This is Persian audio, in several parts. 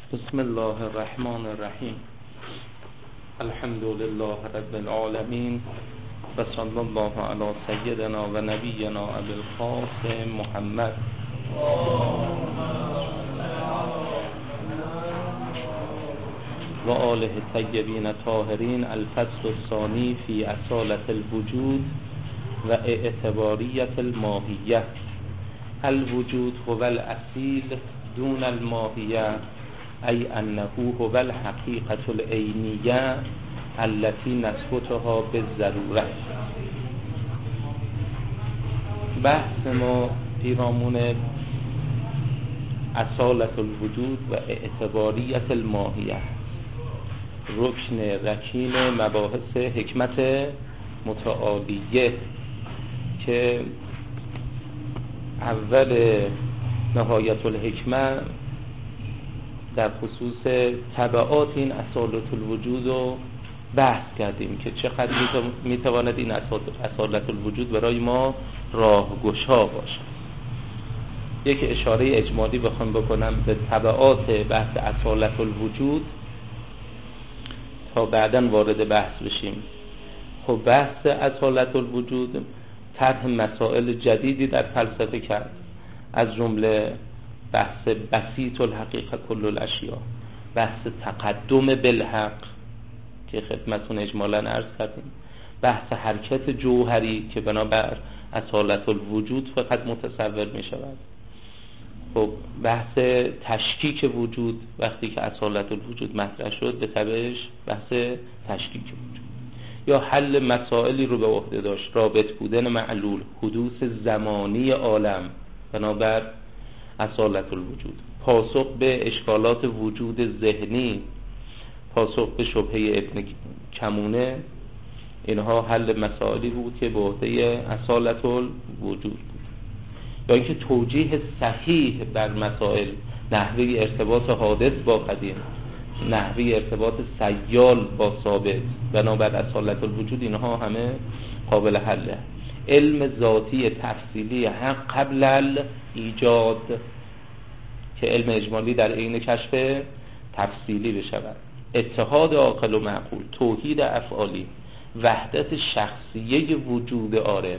بسم الله الرحمن الرحیم. الحمد لله رب العالمین و صلی الله علی سیدنا و نبینا ابی القاسم محمد و آله الطیبین الطاهرین. الفصل الثانی فی اصالة الوجود و اعتباریة الماهیه. الوجود هو الاصیل دون الماهیه، ای انه هو الحقیقة العینیه التي نثبتها بالضروره. بحث ما پیرامون اصالة الوجود و اعتباریة الماهیه، رکن رکین مباحث حکمت متعالیه که اول نهایت الحکمه در خصوص تبعات این اصالة الوجود رو بحث کردیم که چقدر میتواند این اصالة الوجود برای ما راهگشا باشه. یک اشاره اجمالی بخوام بکنم به تبعات بحث اصالة الوجود تا بعداً وارد بحث بشیم. خب بحث اصالة الوجود طرح مسائل جدیدی در فلسفه کرد، از جمله بحث بسیط الحقیقه کل الاشیاء، بحث تقدم بالحق که خدمتون اجمالاً عرض کردیم، بحث حرکت جوهری که بنابر اصالة الوجود فقط متصور می شود. خب بحث تشکیک وجود وقتی که اصالة الوجود مطرح شد به تبعش بحث تشکیک وجود، یا حل مسائلی رو به عهده داشت، رابط بودن معلول، حدوث زمانی عالم بنابر اصالة الوجود، پاسخ به اشکالات وجود ذهنی، پاسخ به شبهه ابن کمونه. اینها حل مسائلی بود که به عهده اصالة الوجود بود. یا اینکه توجیه صحیح بر مسائل، نحوه ارتباط حادث با قدیم، نحوه ارتباط سیال با ثابت بنابر اصالة الوجود، اینها همه قابل حله. علم ذاتی تفصیلی حق قبل الایجاد که علم اجمالی در عین کشف تفصیلی بشود. اتحاد عاقل و معقول، توحید افعالی، وحدت شخصیه وجود عارف.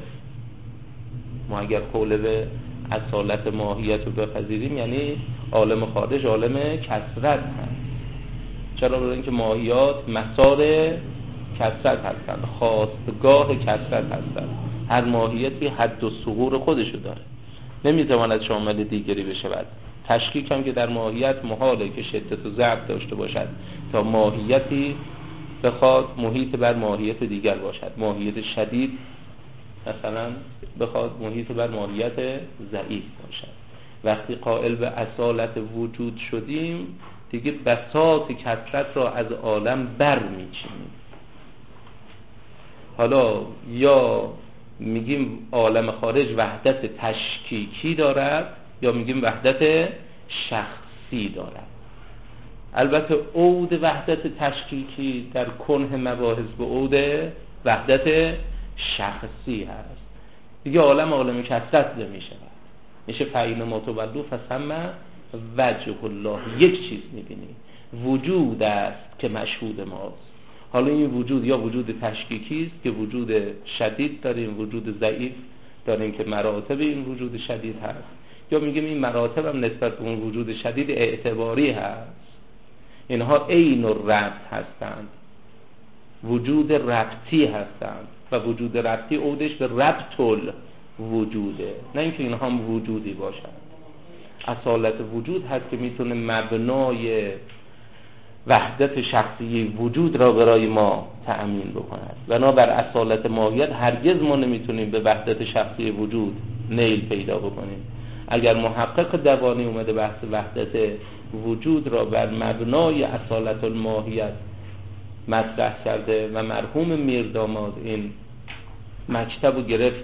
ما اگر قول به اصالت ماهیت رو بپذیریم یعنی عالم خارج عالم کثرت هست. چرا؟ برای اینکه ماهیات مسار کثرت هستند، خاستگاه کثرت هستند. هر ماهیتی حد و ثغور خودشو داره، نمیتواند شامل دیگری بشود. تشکیک هم که در ماهیت محاله که شدت و ضعف داشته باشد تا ماهیتی بخواد محیط بر ماهیت دیگر باشد. ماهیت شدید مثلا بخواد محیط بر ماهیت ضعیف باشد. وقتی قائل به اصالت وجود شدیم دیگه بساط کثرت را از عالم بر میچینیم. حالا یا میگیم عالم خارج وحدت تشکیکی دارد یا میگیم وحدت شخصی دارد. البته عود وحدت تشکیکی در کنه مباحث به عود وحدت شخصی هست. دیگه عالم کثرت نمیشه، میشه فعین متولو فسمه وجه الله. یک چیز میبینی، وجود است که مشهود ماست. حالا این وجود یا وجود تشکیکی است که وجود شدید داریم، وجود ضعیف داریم که مراتب این وجود شدید هست، یا میگیم این مراتب هم نسبت به اون وجود شدید اعتباری هست. اینها عین الربط هستند، وجود ربطی هستند و وجود ربطی عودش به ربط الوجوده، نه اینکه اینها هم وجودی باشند. اصالت وجود هست که میتونه مبنای وحدت شخصی وجود را برای ما تأمین بکند. بنابر اصالت ماهیت هرگز ما نمیتونیم به وحدت شخصی وجود نیل پیدا بکنیم. اگر محقق دوانی اومده بحث وحدت وجود را بر مبنای اصالت الماهیت مطرح کرده و مرحوم میرداماد این مکتب رو گرفت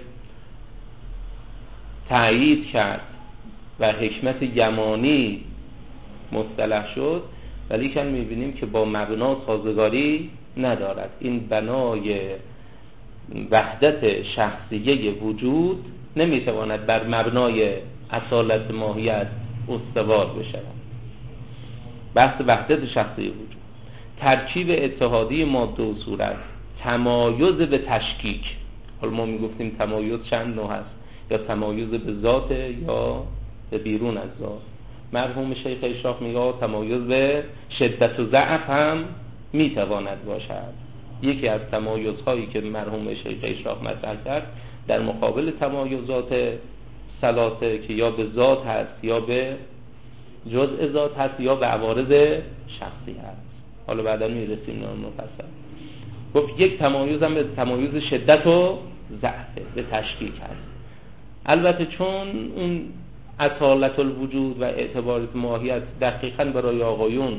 تأیید کرد و حکمت یمانی مصطلح شد، ولی که میبینیم که با مبنا سازگاری ندارد. این بنای وحدت شخصیه وجود نمیتواند بر مبنای اصالت ماهیت استوار بشود. بحث وحدت شخصی وجود، ترکیب اتحادی ماده و صورت، تمایز به تشکیک. حالا ما میگفتیم تمایز چند نوع هست، یا تمایز به ذات یا به بیرون از ذات. مرحوم شیخ اشراق میگه تمایز به شدت و ضعف هم میتواند باشد. یکی از تمایزهایی که مرحوم شیخ اشراق مطرح کرد در مقابل تمایزات ثلاثه که یا به ذات هست یا به جزء ذات هست یا به عوارض شخصی هست. حالا بعدا میرسیم نام مفصل. گفت یک تمایز هم به تمایز شدت و ضعف به تشکیک هست. البته چون اون اصالت الوجود و اعتبارات ماهیت دقیقاً برای آقایون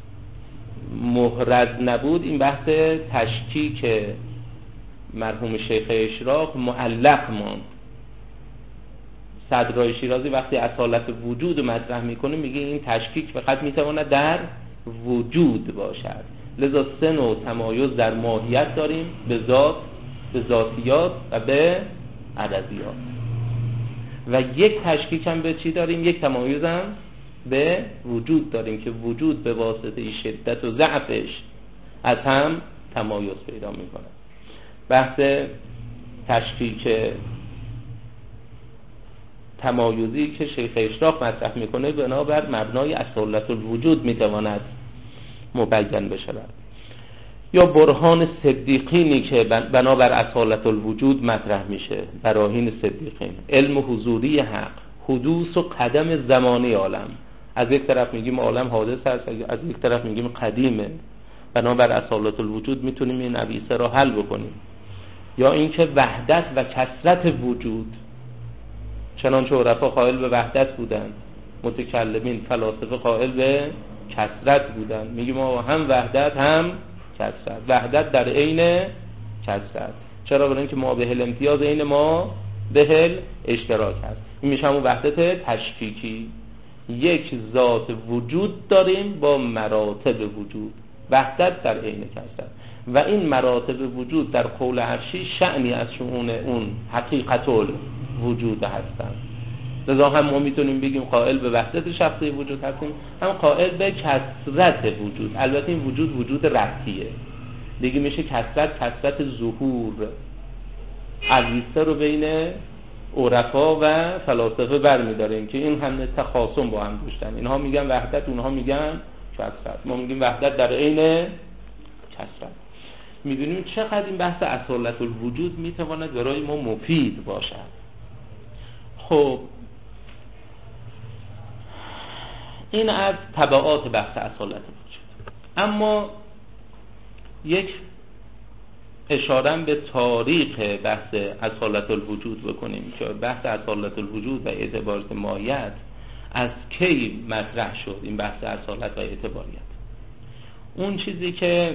محرز نبود، این بحث تشکیک مرحوم شیخ اشراق معلق ماند. صدرای شیرازی وقتی اصالت وجود مطرح میکنه میگه این تشکیک فقط میتواند در وجود باشد. لذا سه نوع تمایز در ماهیت داریم، به ذات، به ذاتیات و به عددیات. و یک تشکیک هم به چی داریم؟ یک تمایز هم به وجود داریم که وجود به واسطه شدت و ضعفش از هم تمایز پیدا میکنه. بحث تشکیک تمایزی که شیخ اشراق مطرح میکنه بنابر مبنای اصالت الوجود میتواند مبین بشود. یا برهان صدیقینی که بنابر اصالت الوجود مطرح میشه، براهین صدیقین، علم حضوری حق، حدوث و قدم زمانی عالم. از یک طرف میگیم عالم حادث است، از یک طرف میگیم قدیمه. بنابر اصالت الوجود میتونیم این نویسه را حل بکنیم. یا اینکه وحدت و کثرت وجود، چنانچه عرفا قائل به وحدت بودن، متکلمین فلاسفه قائل به کثرت بودن. میگیم ما هم وحدت هم کثرت، وحدت در عین کثرت. چرا؟ برای اینکه ما به امتیاز عین ما به اشتراک هست. این میشه همون وحدت تشکیکی. یک ذات وجود داریم با مراتب وجود، وحدت در عین کثرت. و این مراتب وجود در قول عرشی شأنی از شؤون اون حقیقت الوجود هستند. لذا هم ما میتونیم بگیم قائل به وحدت شخصی وجود هستیم، هم قائل به کثرت وجود. البته این وجود ربطیه دیگه، میشه کثرت ظهور. عویسته رو بین عرفا و فلاسفه برمیداریم که این هم تخاصم با هم داشتن. اینها میگن وحدت، اونها میگن کثرت، ما میگیم وحدت در عین کثرت. میبینیم چقدر این بحث اصالت الوجود میتواند برای ما مفید باشد. خب این از تبعات بحث اصالت وجود. اما یک اشاره به تاریخ بحث اصالت الوجود بکنیم که بحث اصالت الوجود و اعتبارات ماهیت از کی مطرح شد. این بحث اصالت و اعتباریت، اون چیزی که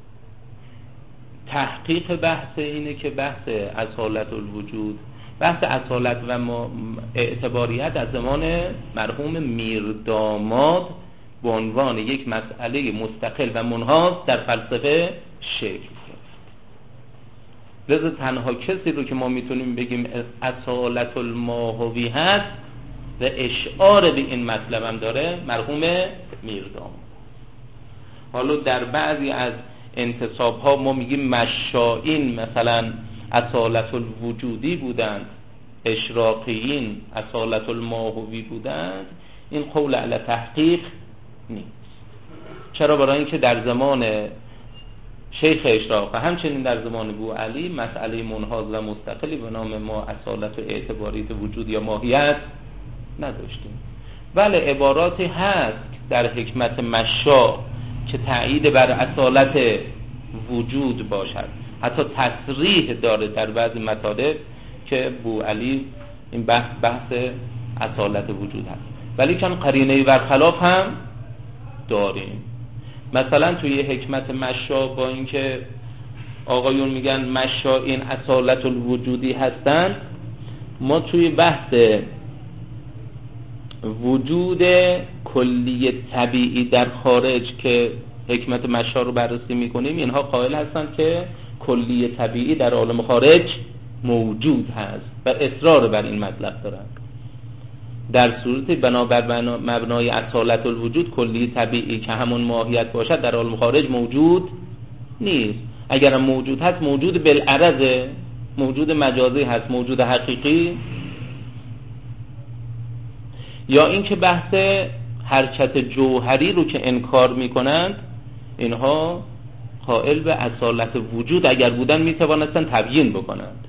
تحقیق بحث اینه که بحث اصالت الوجود، بحث اصالت و اعتباریت از زمان مرحوم میرداماد به عنوان یک مسئله مستقل و منحاز در فلسفه شکل گرفت. لذا تنها کسی رو که ما میتونیم بگیم اصالت الماهوی هست و اشعار به این مطلب هم داره مرحوم میرداماد. حالا در بعضی از انتصاب ها ما میگیم مشائین مثلا اصالت الوجودی بودند، اشراقیین اصالت الماهوی بودند. این قول علی تحقیق نیست. چرا؟ برای اینکه در زمان شیخ اشراق و همچنین در زمان بوعلی مسئله منحاز و مستقلی به نام ما اصالت و اعتباریت وجود یا ماهیت نداشتیم. بله عباراتی هست در حکمت مشاء که تأیید بر اصالت وجود باشد، حتی تصریح داره در بعضی مطالب که بوعلی این بحث اصالت وجود هست، ولی چون قرینه برخلاف هم داریم. مثلا توی حکمت مشاء با اینکه آقایون میگن مشاء این اصالت الوجودی هستند، ما توی بحث وجود کلی طبیعی در خارج که حکمت مشاء رو بررسی میکنیم، اینها قائل هستند که کلی طبیعی در عالم خارج موجود هست و اصرار بر این مطلب دارند. در صورت بنابر مبنای اصالت الوجود کلی طبیعی که همون ماهیت باشد در عالم خارج موجود نیست. اگرم موجود هست موجود بالعرض، موجود مجازی هست، موجود حقیقی. یا اینکه بحث حرکت جوهری رو که انکار میکنند، اینها قائل به اصالت وجود اگر بودن میتوانستن تبیین بکنند،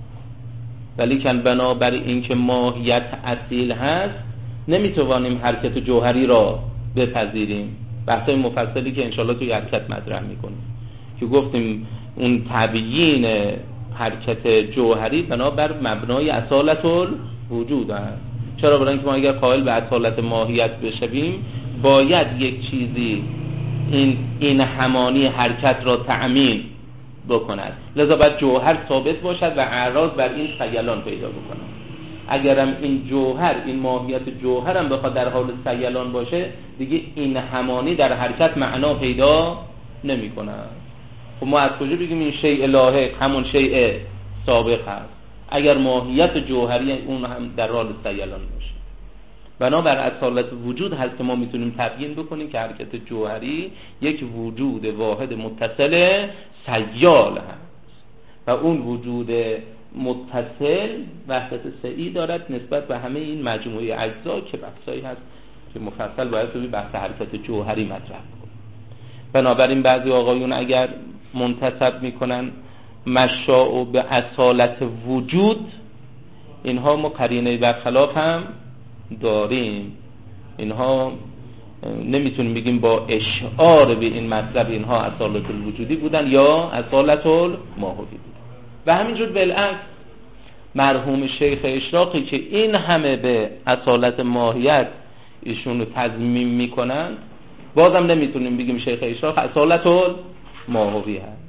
ولی که بنابر اینکه ماهیت اصیل هست نمیتوانیم حرکت جوهری را بپذیریم. بحثای مفصلی که انشالله توی حرکت مطرح میکنیم که گفتیم اون تبیین حرکت جوهری بنابر مبنای اصالت الوجود است. چرا؟ برای اینکه ما اگر قائل به اصالت ماهیت بشویم باید یک چیزی این همانی حرکت را تأمین بکند، لذا باید جوهر ثابت باشد و اعراض بر این سیلان پیدا بکند. اگرم این جوهر، این ماهیت جوهر هم بخواد در حال سیلان باشه دیگه این همانی در حرکت معنا پیدا نمی کند. خب ما از کجا بگیم این شیء لاحق همون شیء سابق هست اگر ماهیت جوهری اون هم در حال سیلان باشه؟ بنابر اصالت وجود هست که ما میتونیم تبیین بکنیم که حرکت جوهری یک وجود واحد متصل سیال هست و اون وجود متصل وحدت سعی دارد نسبت به همه این مجموعه اجزا که بحثایی هست که مفصل باید توی بحث حرکت جوهری مطرح کنیم. بنابراین بعضی آقایون اگر منتسب میکنن مشاء به اصالت وجود، اینها ما قرینه برخلاف هم داریم. اینها نمیتونیم بگیم با اشعار به این مطلب اینها اصالت الوجودی بودن یا اصالت الماهوی بودن. و همینجور بالعکس مرحوم شیخ اشراقی که این همه به اصالت ماهیت ایشون رو تضمین میکنن، بازم نمیتونیم بگیم شیخ اشراق اصالت الماهوی هست.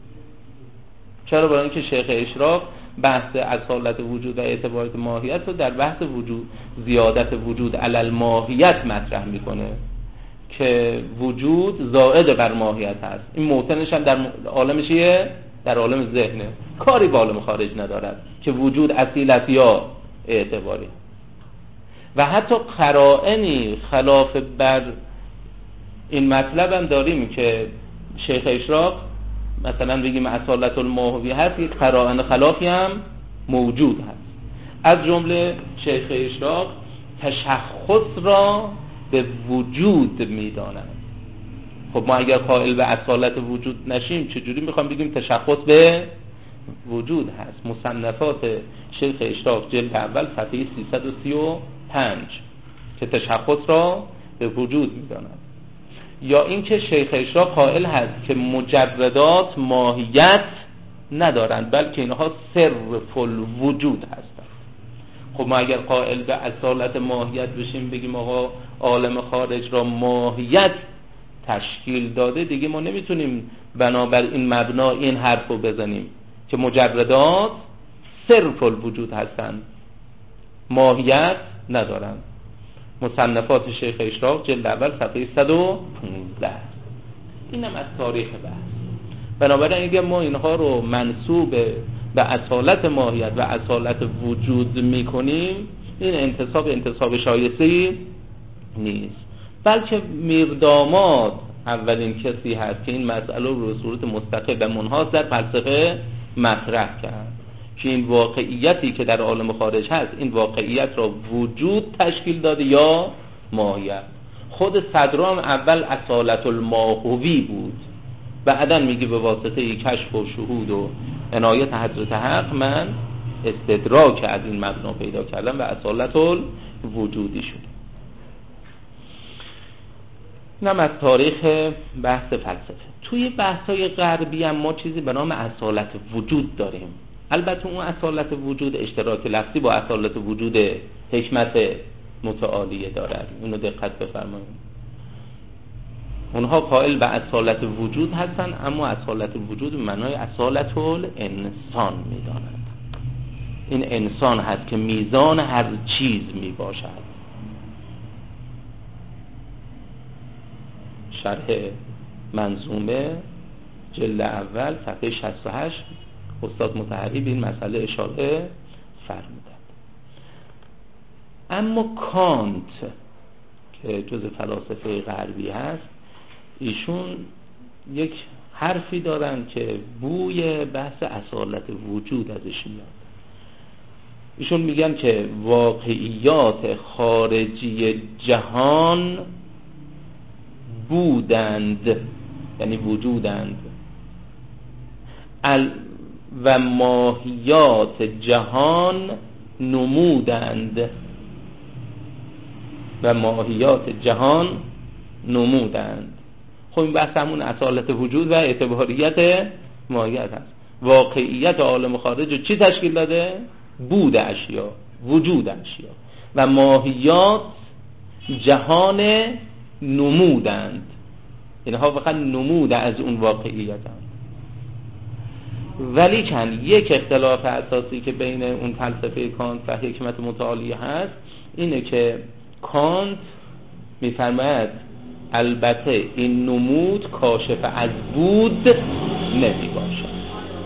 چرا؟ برای اینکه شیخ اشراق بحث اصالت وجود و اعتبارات ماهیت رو در بحث وجود زیادت وجود علی الماهیت مطرح میکنه که وجود زائد بر ماهیت هست. این موطنش هم در عالم چیه؟ در عالم ذهنه، کاری با عالم خارج ندارد که وجود اصیل است یا اعتباری. و حتی قرائنی خلاف بر این مطلب هم داریم که شیخ اشراق مثلا بگیم اصالت الماهوی هست، یک قرائن خلافی هم موجود هست. از جمله شیخ اشراق تشخص را به وجود میدانند. خب ما اگر قائل به اصالت وجود نشیم چجوری میخوام بگیم تشخص به وجود هست؟ مصنفات شیخ اشراق جلد اول صفحه 335 که تشخص را به وجود میدانند. یا اینکه شیخ اشراق قائل هست که مجردات ماهیت ندارند بلکه اینها صرف الوجود هستند. خب ما اگر قائل به اصالت ماهیت بشیم بگیم آقا عالم خارج را ماهیت تشکیل داده، دیگه ما نمیتونیم بنابر این مبنا این حرف رو بزنیم که مجردات صرف الوجود هستند، ماهیت ندارند. مصنفات شیخ اشراق جلد اول صفحه 115. اینم از تاریخ بحث. بنابراین اگر ما اینها رو منسوب به اصالت ماهیت و اصالت وجود میکنیم این انتصاب شایسته‌ای نیست، بلکه میرداماد اولین کسی هست که این مسئله رو به صورت مستقل و منحاز در فلسفه مطرح کرد که این واقعیتی که در عالم خارج هست این واقعیت را وجود تشکیل داده یا ماهیت. خود صدرام اول اصالت الماهوی بود، بعدن میگه به واسطه کشف و شهود و عنایت حضرت حق من استدراک از این مبنا پیدا کردم و اصالت الوجودی شد. اینم از تاریخ بحث فلسفه. توی بحث‌های غربی هم ما چیزی به نام اصالت وجود داریم. البته اون اصالت وجود اشتراک لفظی با اصالت وجود حکمت متعالیه دارد، اینو دقت بفرمایید. اونها قائل به اصالت وجود هستن اما اصالت وجود به معنای اصالت الانسان میدانند. این انسان هست که میزان هر چیز میباشد. شرح منظومه جلد اول صفحه 68 استاد مطهری به این مسئله اشاره فرمودند. اما کانت که جز فلاسفه غربی هست، ایشون یک حرفی دارن که بوی بحث اصالت وجود ازش میاد. ایشون میگن که واقعیات خارجی جهان بودند، یعنی وجودند، و ماهیات جهان نمودند، و ماهیات جهان نمودند. خب این بحث همون اصالت وجود و اعتباریت ماهیت هست. واقعیت عالم خارج چی تشکیل داده؟ بود اشیا، وجود اشیا، و ماهیات جهان نمودند. اینها فقط نمود از اون واقعیت هست. ولیکن یک اختلاف اساسی که بین اون فلسفه کانت و حکمت متعالیه هست اینه که کانت میفرماید البته این نمود کاشف از بود نمی باشد.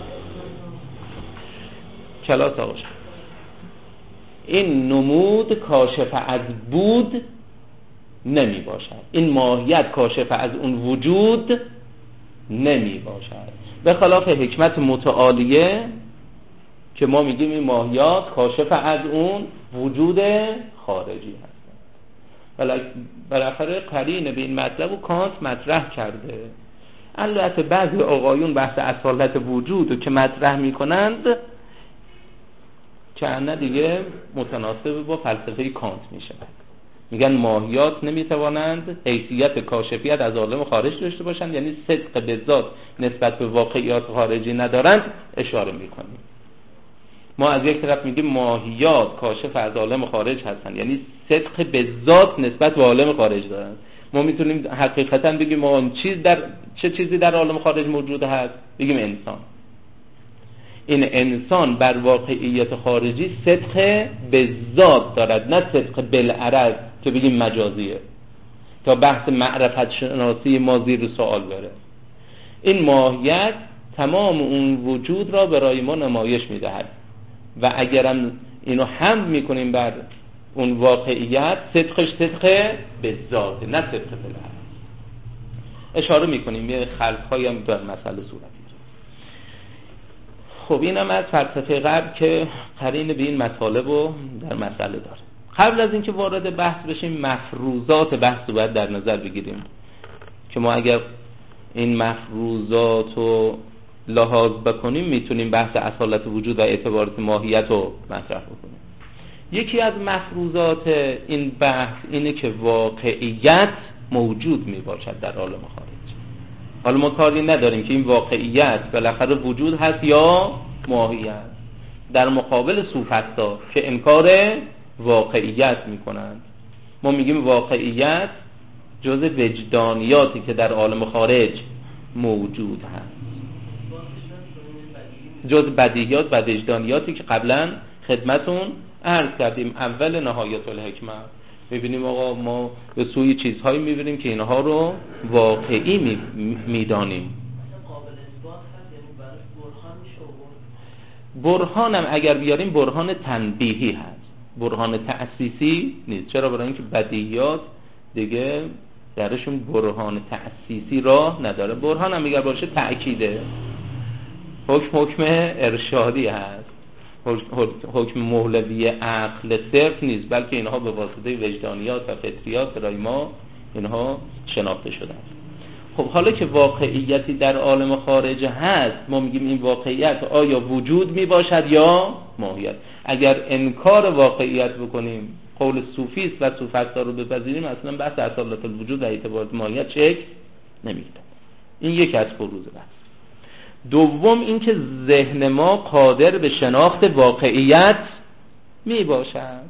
کلاس آقا شد. این نمود کاشف از بود نمی باشد، این ماهیت کاشف از اون وجود نمی باشد، به خلاف حکمت متعالیه که ما میگیم این ماهیات کاشف از اون وجود خارجی هستند. بالاخره قرین به این مطلب و کانت مطرح کرده. البته بعضی آقایون بحث اصالت وجود که مطرح میکنند که نه دیگه متناسب با فلسفه کانت میشه، میگن ماهیات نمیتوانند حیثیت کاشفیت از عالم خارج داشته باشند، یعنی صدق به ذات نسبت به واقعیات خارجی ندارند. اشاره میکنیم ما از یک طرف میگیم ماهیات کاشف از عالم خارج هستند، یعنی صدق به ذات نسبت به عالم خارج دارند. ما میتونیم حقیقتا بگیم ما چه چیزی در عالم خارج موجود هست؟ بگیم انسان. این انسان بر واقعیت خارجی صدق به ذات دارد، نه صدق بالعرض که بگیم مجازیه، تا بحث معرفت شناسی ما زیر سوال بره. این ماهیت تمام اون وجود را برای ما نمایش میدهد و اگرم اینو حمل میکنیم بر اون واقعیت، صدقش صدق به ذات، نه صدق بالعرض. اشاره میکنیم یه خلق‌هایی هم در مسئله صورت. خب اینم از فلسفه غرب که قرین به این مطالب رو در مسئله داره. قبل از اینکه وارد بحث بشیم مفروضات بحث رو باید در نظر بگیریم که ما اگر این مفروضات رو لحاظ بکنیم میتونیم بحث اصالت وجود و اعتبارات ماهیت رو مطرح بکنیم. یکی از مفروضات این بحث اینه که واقعیت موجود میباشد در عالم خارج. حالا ما کاری نداریم که این واقعیت بالاخره وجود هست یا ماهیت، در مقابل صوفستا که انکار واقعیت میکنند. ما میگیم واقعیت جز وجدانیاتی که در عالم خارج موجود هست، جز بدیهیات و وجدانیاتی که قبلا خدمتون عرض کردیم اول نهایت الحکمت. میبینیم آقا ما به سوی چیزهایی میبینیم که اینها رو واقعی میدانیم. برهان هم اگر بیاریم برهان تنبیهی هست، برهان تأسیسی نیست. چرا؟ برای اینکه بدیهیات دیگه درشون برهان تأسیسی راه نداره. برهان هم اگر باشه تأکیده، حکم ارشادی هست، حکم مولوی عقل صرف نیست، بلکه اینها به واسطه وجدانیات و فطریات برای ما اینها شناخته شده است. خب حالا که واقعیتی در عالم خارج هست، ما میگیم این واقعیت آیا وجود میباشد یا ماهیت. اگر انکار واقعیت بکنیم، قول صوفیست و صوفستا رو بپذیریم، اصلا بحث اصالت الوجود و اعتبارات ماهیت شکل نمیگیره. این یکی از فروض بحث. دوم اینکه ذهن ما قادر به شناخت واقعیت می باشد.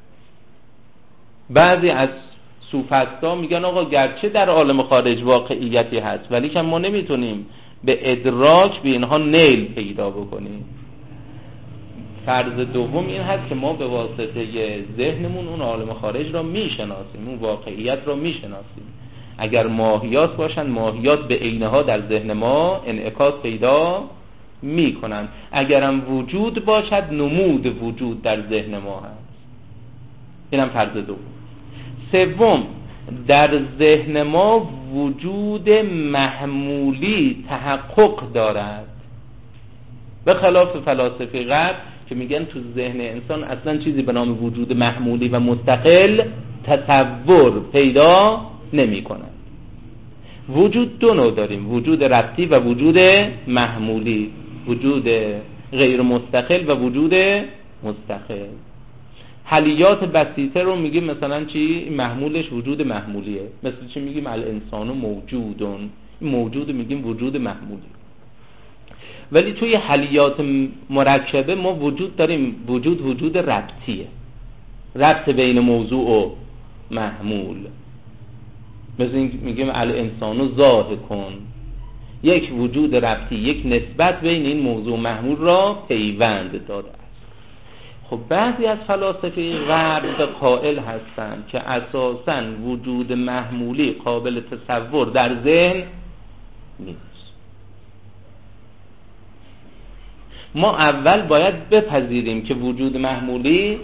بعضی از صوفستا میگن آقا گرچه در عالم خارج واقعیتی هست ولی که ما نمیتونیم به ادراک به اینها نیل پیدا بکنیم. فرض دوم این هست که ما به واسطه ذهنمون اون عالم خارج را میشناسیم، اون واقعیت را میشناسیم. اگر ماهیات باشند، ماهیات به عینها در ذهن ما انعکاس پیدا می کنند. اگرم وجود باشد، نمود وجود در ذهن ما هست. اینم فرض دوم. سوم، در ذهن ما وجود محمولی تحقق دارد، به خلاف فلاسفه غرب که میگن تو ذهن انسان اصلا چیزی به نام وجود محمولی و مستقل تصور پیدا نمی کند. وجود دو نوع داریم، وجود ربطی و وجود محمولی، وجود غیر مستقل و وجود مستقل. حلیات بسیطه رو میگیم مثلا چی؟ محمولش وجود محمولیه. مثل چی میگیم؟ الانسان موجودون، موجود میگیم وجود محمولی. ولی توی حلیات مرکبه ما وجود داریم، وجود ربطیه، ربط بین موضوع و محمول. مثل این میگیم الانسان ضاحکون، یک وجود ربطی، یک نسبت بین این موضوع و محمول را پیوند داده است. خب بعضی از فلاسفه غرب قائل هستند که اساساً وجود محمولی قابل تصور در ذهن نیست. ما اول باید بپذیریم که وجود محمولی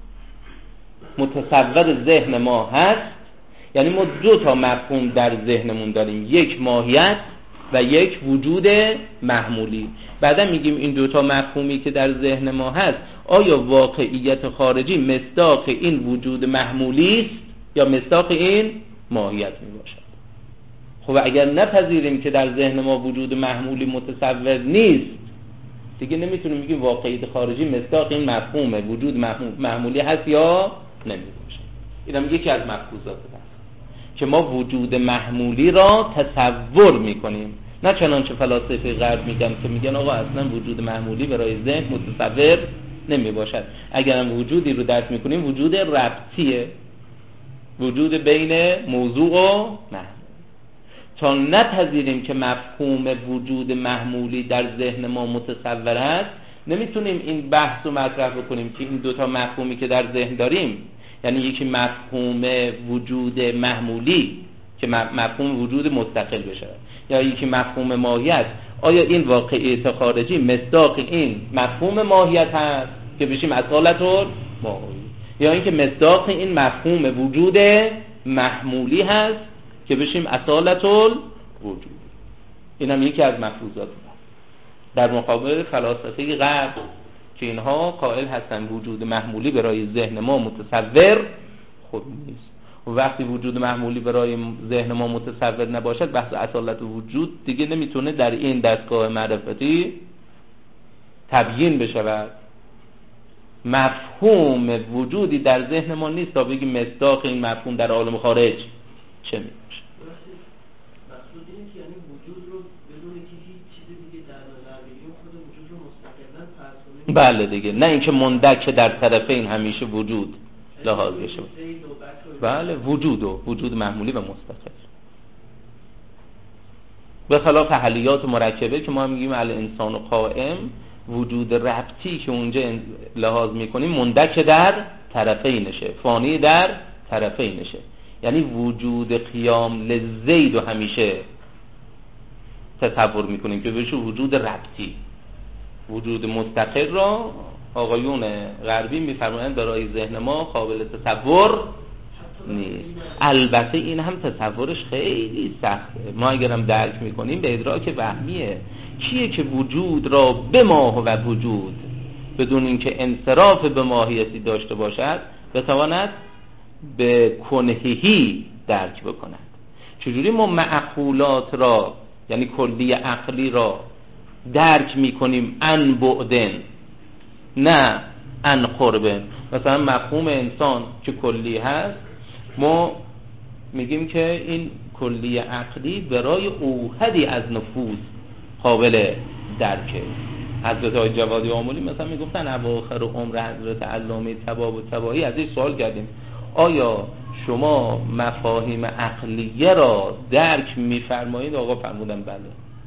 متصور ذهن ما هست، یعنی ما دو تا مفهوم در ذهنمون داریم، یک ماهیت و یک وجود محمولی. بعدا میگیم این دو تا مفهومی که در ذهن ما هست آیا واقعیت خارجی مصداق این وجود محمولی است یا مصداق این ماهیت میباشد. خب اگر نپذیریم که در ذهن ما وجود محمولی متصور نیست، دیگه نمیتونیم بگیم واقعیت خارجی مصداق این مفهومه، وجود محمولی هست یا نمیباشه. اینم یکی از مفروضات هست که ما وجود محمولی را تصور میکنیم، نه چنانچه فلاسفه غرب میگن که میگن آقا اصلا وجود محمولی برای ذهن متصور نمیباشد. اگر هم وجودی رو درک میکنیم وجود ربطیه، وجود بین موضوع و محمول. تا نپذیریم که مفهوم وجود محمولی در ذهن ما متصور است، نمیتونیم این بحث رو مطرح بکنیم که این دوتا مفهومی که در ذهن داریم، یعنی یکی مفهوم وجود محمولی که مفهوم وجود مستقل بشه، یا یکی مفهوم ماهیت، آیا این واقعیت خارجی مصداق این مفهوم ماهیت هست که بشیم اصالت الماهی، یا اینکه مصداق این مفهوم وجود محمولی هست که بشیم اصالت الوجود. این هم یکی از مفروضات در مقابل فلاسفه غرب که اینها قائل هستن وجود محمولی برای ذهن ما متصور خود نیست. و وقتی وجود محمولی برای ذهن ما متصور نباشد، بحث اصالت وجود دیگه نمیتونه در این دستگاه معرفتی تبیین بشود. مفهوم وجودی در ذهن ما نیست تا بگیم مصداق این مفهوم در عالم خارج چه میشه. مقصود اینه که یعنی وجود رو بدون که هیچ چیز دیگه در نظر بگیریم خود وجود رو مستقلاً فرض کنیم. بله دیگه، نه اینکه مندک در طرفین همیشه وجود لحاظ بشه. بله، وجود محمولی و مستقل، به خلاف حلیات مرکبه که ما میگیم الانسان قائم، وجود ربطی که اونجا لحاظ میکنیم مندک در طرفینشه، فانی در طرفینشه، یعنی وجود قیام لزید و همیشه تصور میکنیم که بشه وجود ربطی. وجود مستقل را آقایون غربی میفرمایند برای ذهن ما قابل تصور نیست. البته این هم تصورش خیلی سخته، ما اگرم درک میکنیم به ادراک وهمیه. کیه که وجود را به ماه و وجود بدون اینکه انصراف به ماهیتی داشته باشد بتواند به کنهی درک بکند؟ چجوری ما معقولات را یعنی کلی عقلی را درک میکنیم ان بعدن نه ان قربن؟ مثلا مفهوم انسان که کلی هست، ما میگیم که این کلی عقلی برای اوحدی از نفوذ قابل درکه. حضرت آقای جوادی آملی مثلا میگفتن اواخر عمر حضرت علامه طباطبایی از این سوال کردیم آیا شما مفاهیم عقلیه را درک میفرمایید؟ آقا فرمودن بله.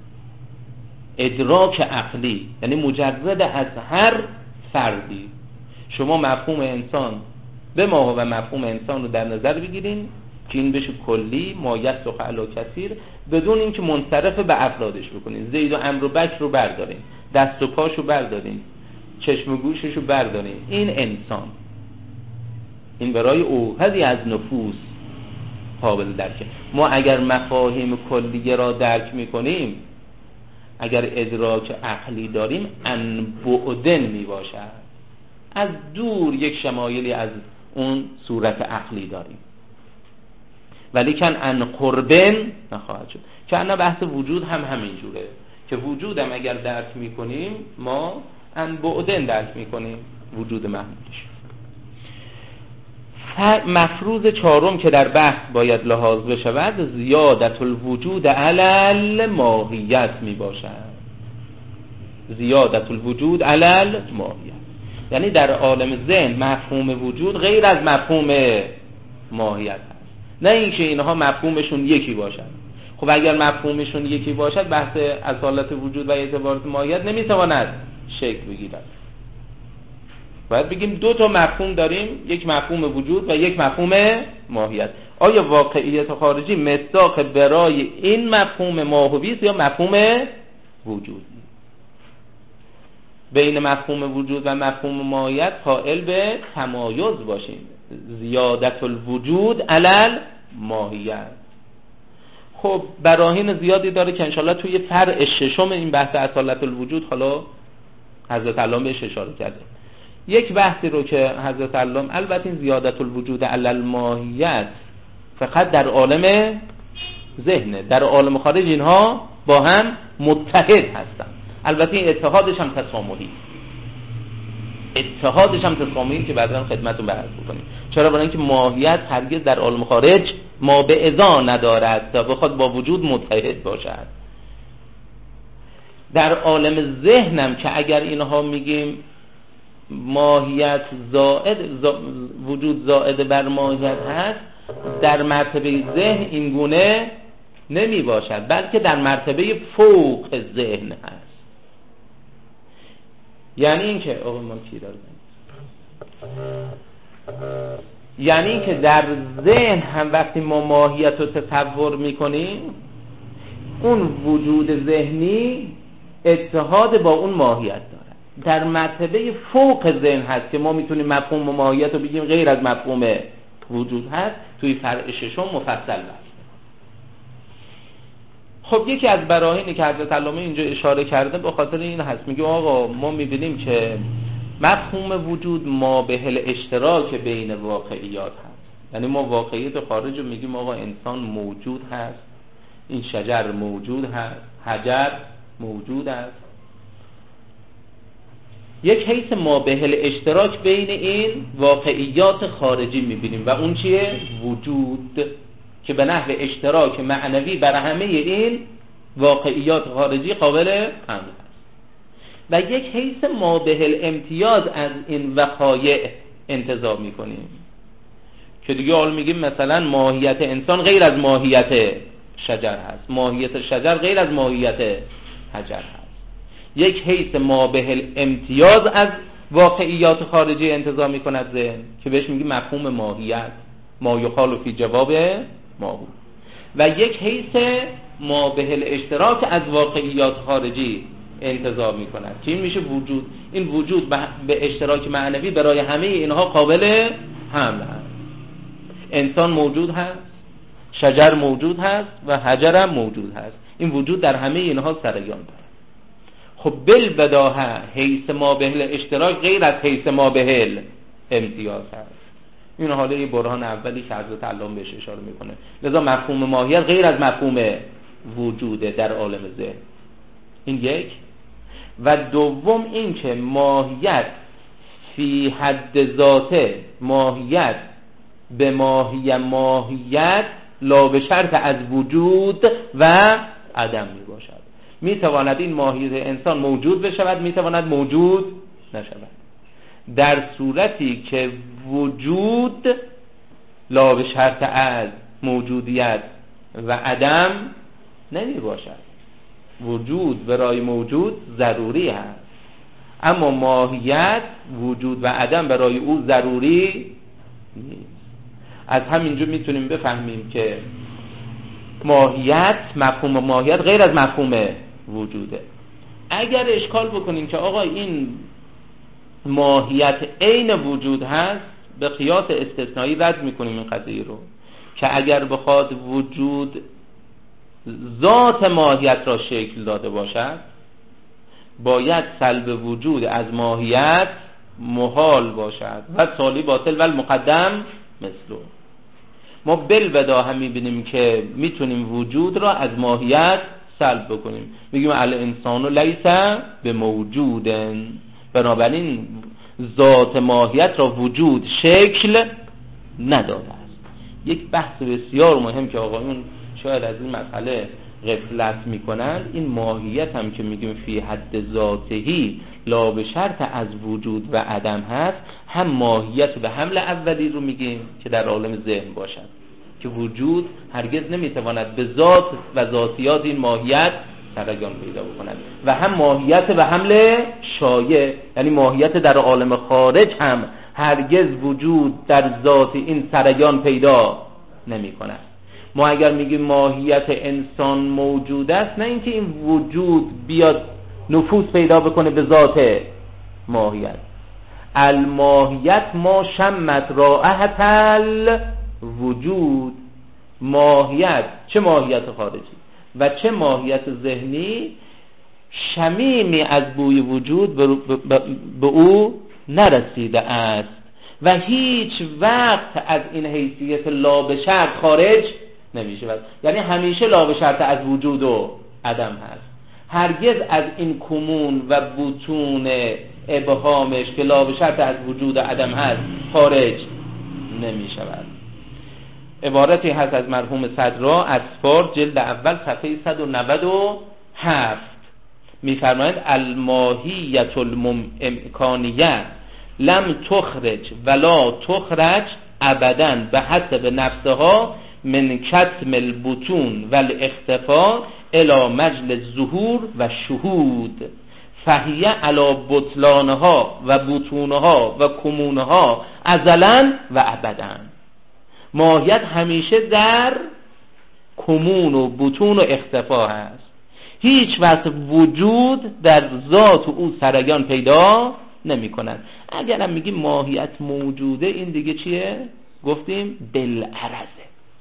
ادراک عقلی یعنی مجرد از هر فردی شما مفهوم انسان به ما و مفهوم انسان رو در نظر بگیرین که این بشه کلی ما یصدق علی کثیر، بدون اینکه منصرف به افرادش بکنین. زید و عمرو و بکر رو بردارین، دست و پاشو بردارین، چشم و گوشش رو بردارین، این انسان. این برای اوحدی از نفوس قابل درکه. ما اگر مفاهیم کلیه را درک میکنیم، اگر ادراک عقلی داریم، ان بعدن می باشد، از دور یک شمایلی از اون صورت عقلی داریم، ولی کن ان قربن نخواهد شد. که انا بحث وجود هم همین جوره که وجود هم اگر درک میکنیم ما ان بعدن درک میکنیم وجود محمودش. مفروض چهارم که در بحث باید لحاظ بشود زیادت الوجود علی الماهیت می باشد. زیادت الوجود علی الماهیت یعنی در عالم ذهن مفهوم وجود غیر از مفهوم ماهیت هست، نه اینکه اینها مفهومشون یکی باشد. خب اگر مفهومشون یکی باشد بحث اصالت وجود و اعتبارات ماهیت نمیتواند شکل بگیرد. باید بگیم دو تا مفهوم داریم، یک مفهوم وجود و یک مفهوم ماهیت. آیا واقعیت خارجی مصداق برای این مفهوم ماهوی است یا مفهوم وجود؟ بین مفهوم وجود و مفهوم ماهیت قائل به تمایز باشیم. زیادت الوجود علی الماهیت. خب براهین زیادی داره که انشالله توی فرع ششم این بحث اصالت الوجود حالا حضرت علامه بهش اشاره کرده. یک بحثی رو که حضرت علامه، البته این زیادت الوجود علی الماهیت فقط در عالم ذهنه، در عالم خارج اینها با هم متحد هستن. البته این اتحادش هم تسامحی، که بعدا خدمتتون بیان بکنیم. چرا؟ برای اینکه ماهیت هرگز در عالم خارج ما به اذا ندارد تا بخواد با وجود متحد باشد. در عالم ذهنم که اگر اینها میگیم ماهیت وجود زائد بر ماهیت هست، در مرتبه ذهن این گونه نمی باشد، بلکه در مرتبه فوق ذهن هست. یعنی اینکه در ذهن هم وقتی ما ماهیت رو تصور میکنیم، اون وجود ذهنی اتحاد با اون ماهیت داره. در مرتبه فوق ذهن هست که ما میتونیم مفهوم ماهیت رو بگیم غیر از مفهوم وجود هست. توی فرع ششم مفصل است. خب یکی از براهینی که حضرت علامه اینجا اشاره کرده به خاطر این هست، میگه آقا ما میبینیم که مفهوم وجود ما به اشتراک بین واقعیات هست. یعنی ما واقعیت خارج رو میگیم آقا انسان موجود هست، این شجر موجود هست، حجر موجود است. یک حیث ما به اشتراک بین این واقعیات خارجی میبینیم و اون چیه؟ وجود، که به نحو اشتراک معنوی بر همه این واقعیات خارجی قابل حمل است. و یک حیث ما به امتیاز از این وقایع انتزاع میکنیم که دیگه حالا میگیم مثلا ماهیت انسان غیر از ماهیت شجر هست، ماهیت شجر غیر از ماهیت حجر هست. یک حیث ما به امتیاز از واقعیات خارجی انتزاع میکند ذهن که بهش میگیم مفهوم ماهیت، ما یقال فی جواب ما هو. و یک حیث ما به اشتراک از واقعیات خارجی انتزاع میکند که این میشه وجود. این وجود به اشتراک معنوی برای همه اینها قابل حمل هست. انسان موجود هست، شجر موجود هست و حجر هم موجود هست. این وجود در همه اینها سریان داره. خب بالبداهه حیث ما به اشتراک غیر از حیث ما به امتیاز هست. این حاله برهان اولی که حضرت علامه بهش اشاره میکنه. لذا مفهوم ماهیت غیر از مفهوم وجوده در عالم ذهن. این یک. و دوم این که ماهیت فی حد ذاته، ماهیت به ماهیت لا به شرط از وجود و عدم می باشد. می تواند این ماهیت انسان موجود بشود، می تواند موجود نشود، در صورتی که وجود لا به شرط از موجودیت و عدم نمی باشد. وجود برای موجود ضروری هست، اما ماهیت وجود و عدم برای او ضروری نیست. از همینجا میتونیم بفهمیم که ماهیت، مفهوم ماهیت غیر از مفهوم وجوده. اگر اشکال بکنیم که آقا این ماهیت عین وجود هست، به قیاس استثنایی رد میکنیم این قضیه رو که اگر بخواد وجود ذات ماهیت را شکل داده باشد باید سلب وجود از ماهیت محال باشد و تالی باطل و المقدم مثلو. ما بالبدا هم میبینیم که میتونیم وجود را از ماهیت سلب بکنیم، میگیم الانسان لیس به موجودن، بنابراین ذات ماهیت را وجود شکل نداده است. یک بحث بسیار مهم که آقایون شاید از این مسئله غفلت میکنن، این ماهیت هم که میگیم فی حد ذاتهی لا به شرط از وجود و عدم هست، هم ماهیت به حمل اولی رو میگیم که در عالم ذهن باشد که وجود هرگز نمیتواند به ذات و ذاتیات این ماهیت سرگان پیدا بکند، و هم ماهیت به حمل شایع، یعنی ماهیت در عالم خارج هم هرگز وجود در ذات این سرگان پیدا نمی کند. ما اگر میگیم ماهیت انسان موجود است، نه اینکه این وجود بیاد نفوذ پیدا بکنه به ذات ماهیت. الماهیت ما شمت رائحة الوجود، ماهیت چه ماهیت خارجی و چه ماهیت ذهنی شمیمی از بوی وجود به او نرسیده است و هیچ وقت از این حیثیت لا به شرط خارج نمیشه، یعنی همیشه لا به شرط از وجود و عدم هست، هرگز از این کمون و بطون ابهامش که لا به شرط از وجود و عدم هست خارج نمیشود. عبارتی هست از مرحوم صدرا اصفار جلد اول صفحه 197 میفرمایند الماهیت الامکانیه لم تخرج ولا تخرج ابدا به حسب نفسها من کتم البطون والاختفاء الى مجل الظهور و شهود فهیه علی بطلانها و بطونها و کمونها ازلا و ابدا. ماهیت همیشه در کمون و بطون و اختفا هست، هیچ وقت وجود در ذات او سرگان پیدا نمی کند. اگر هم میگیم ماهیت موجوده، این دیگه چیه؟ گفتیم بالعرضه.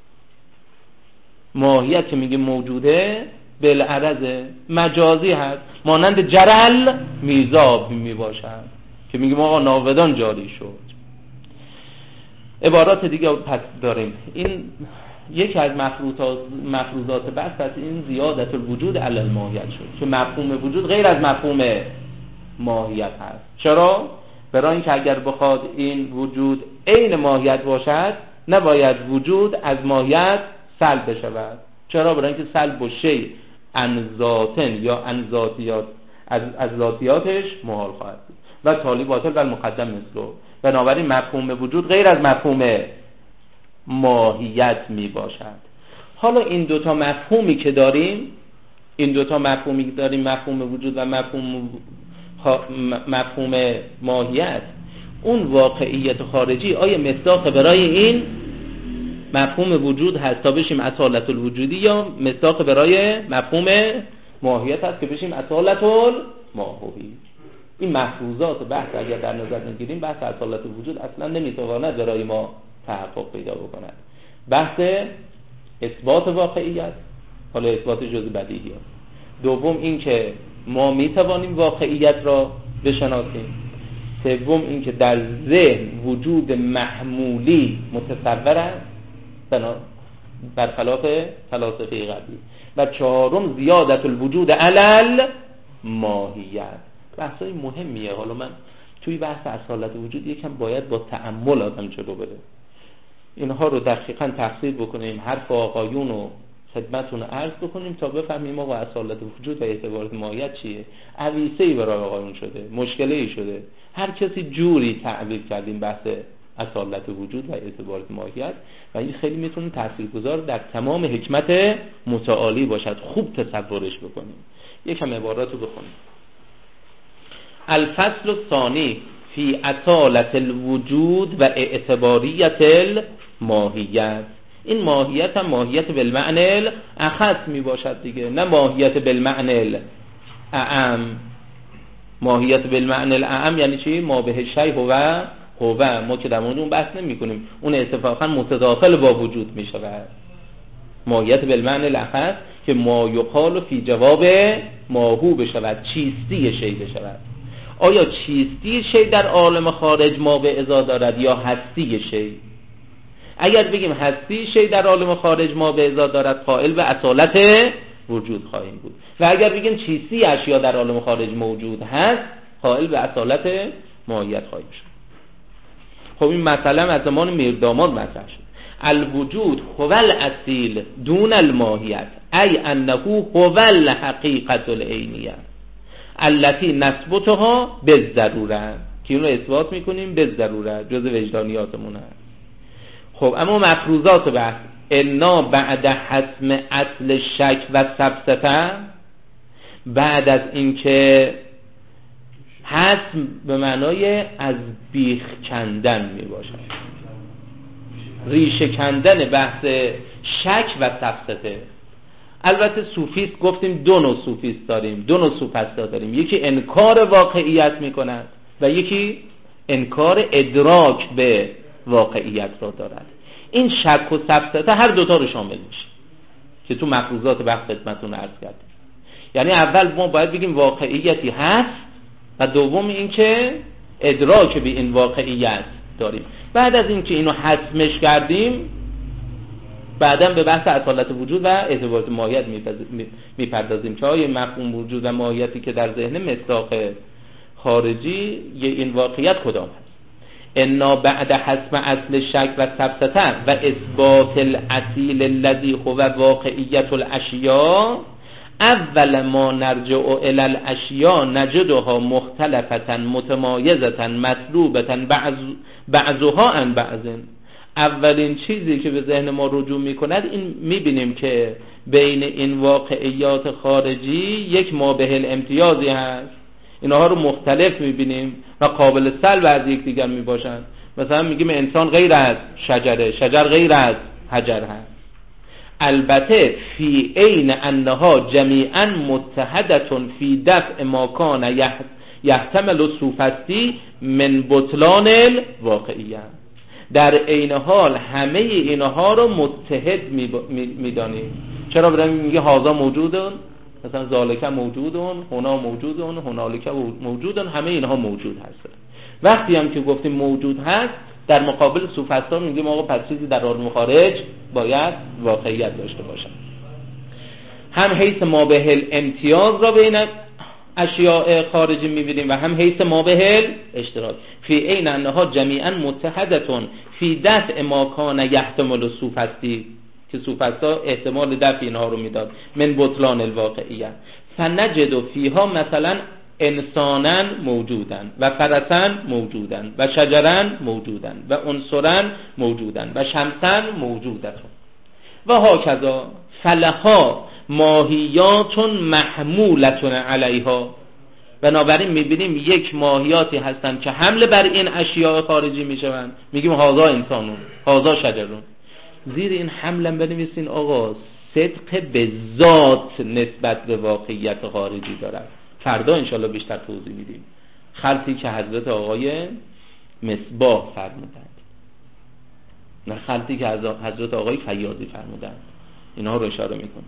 ماهیت که میگیم موجوده بالعرضه، مجازی هست، مانند جرل میزاب می باشد که میگیم آقا ناودان جاری شد. عبارات دیگه پس داریم. این یکی از مفروضات بحث است، این زیادت الوجود علی الماهیت شد که مفهوم وجود غیر از مفهوم ماهیت هست. چرا؟ برای اینکه اگر بخواد این وجود عین ماهیت باشد نباید وجود از ماهیت سلب بشود. چرا؟ برای اینکه سلب و شیء عن ذاتن یا عن ذاتیات از ذاتیاتش محال خواهد بود و تالی باطل و المقدم مثلو. بنابراین مفهوم وجود غیر از مفهوم ماهیت می باشد. حالا این دوتا مفهومی که داریم، مفهوم وجود و مفهوم ماهیت، اون واقعیت خارجی آیا مصداق برای این مفهوم وجود هست تا بشیم اصالت الوجودی، یا مصداق برای مفهوم ماهیت هست که بشیم اصالت الماهوی؟ این مفروضات بحث اگر در نظر نگیریم، بحث اصالت الوجود اصلا نمیتواند برای ما تحقق پیدا بکند. بحث اثبات واقعیت، حالا اثبات جزء بدیهیات. دوم این که ما میتوانیم واقعیت را بشناسیم. سوم این که در ذهن وجود محمولی متصور است برخلاف فلاسفه قبلی. و چهارم زیادت الوجود علی الماهیت. بحثای مهمیه. حالا من توی بحث اصالت وجود یکم باید با تأمل آدم جلو بره، اینها رو دقیقاً تفسیر بکنیم، حرف آقایون رو خدمتون عرض بکنیم تا بفهمیم ما با اصالت وجود و اعتبارات ماهیت چیه. عویسه‌ای برای آقایون شده، مشکلی شده، هر کسی جوری تعبیر کردیم بحث اصالت وجود و اعتبارات ماهیت، و این خیلی میتونه تاثیرگذار در تمام حکمت متعالی باشد. خوب تصورش بکنیم. یکم عبارات رو بخونیم. الفصل الثانی فی اصالت الوجود و اعتباریت الماهیت. این ماهیت هم ماهیت بالمعنی الاخص می باشد دیگه، نه ماهیت بالمعنی الاعم. ماهیت بالمعنی الاعم یعنی چی؟ ما به شیء و هو ما که در مورد اون بحث نمی کنیم، اون اتفاقا متداخل با وجود می شود. ماهیت بالمعنی لحظ که ما یقال فی جواب ماهو بشود، چیستی شی بشود. آیا چیستی شی در عالم خارج ما به ازا دارد یا هستی شی؟ اگر بگیم هستی شی در عالم خارج ما به ازا دارد، قائل به اصالت وجود خواهیم بود، و اگر بگیم چیستی اشیا در عالم خارج موجود هست، قائل به اصالت ماهیت خواهیم شد. خب این مسئله از زمان میرداماد مطرح شد. الوجود هو الاصیل دون الماهیت، ای انه هو الحقیقت العینیه التي نثبتها بالضروره، که اینو اثبات میکنیم بالضروره، جز وجدانیاتمون هست. خب اما مفروضات بحث، انا بعد حسم اصل شک و سبسته، بعد از اینکه حسم به معنای از بیخ کندن می باشد، ریشه کندن بحث شک و سبسته. البته صوفیست گفتیم دو نوع صوفیست داریم، دو نوع صوفستا داریم، یکی انکار واقعیت می کند و یکی انکار ادراک به واقعیت را دارد. این شک و سبسته هر دوتا رو شامل میشه که تو مفروضات بحث خدمتتون عرض کردیم. یعنی اول ما باید بگیم واقعیتی هست و دوم این که ادراک به این واقعیت داریم. بعد از اینکه اینو حسمش کردیم، بعداً به بحث اصالت وجود و اثبات ماهیت میپردازیم که آیا مفهوم وجود و ماهیتی که در ذهن مصداق خارجی این واقعیت کدام هست. انا بعد حسم اصل شک و سبسته و اثبات الاصیل الذی هو واقعیت الاشیاء، اول ما نرجع الى الاشیاء نجدها مختلفة متمایزة مطلوبة بعضها عن بعض. اولین چیزی که به ذهن ما رجوع میکند این میبینیم که بین این واقعیات خارجی یک مابه الامتیازی هست، اینها رو مختلف میبینیم و قابل سلب از یک دیگر میباشند. مثلا میگیم انسان غیر از شجره، شجر غیر از حجر هست. البته فی عین انها جمیعا متحدتون فی دفع ما کان یحتمل السوفستی من بطلان الواقعیه، در عین حال همه اینها رو متحد میدانیم. چرا برای میگه هازا موجودن، مثلا ذالک موجودن، هنا موجودن، هنالک موجودن، همه اینها موجود هست. وقتی هم که گفتیم موجود هست، در مقابل سوفستا میگیم آقا پس چیزی در عالم خارج باید واقعیت داشته باشد. هم حیث مابه الامتیاز را بین اشیاء خارجی میبینیم و هم حیث مابه الاشتراک. فی عین انها جمیعا متحدتون فی دفع ما کان یحتمل السوفستی، که سوفستا احتمال دفع اینها رو میداد، من بطلان الواقعیه. فنجد فیها مثلا انسانا موجودن و فرسا موجودن و شجرا موجودن و عنصرا موجودن و شمسا موجودتون و هاکذا. فلها ماهیات محمولتون علیها، بنابراین میبینیم یک ماهیاتی هستن که حمل بر این اشیاء خارجی میشوند. میگیم هازا انسانون، هازا شجرون. زیر این حملم بنویسین آقا صدق به ذات نسبت به واقعیت خارجی دارد. فردا انشالله بیشتر توضیح میدیم. خلطی که حضرت آقای مصباح فرمودند، نه خلطی که حضرت آقای فیاضی فرمودند، اینها رو اشاره میکنم.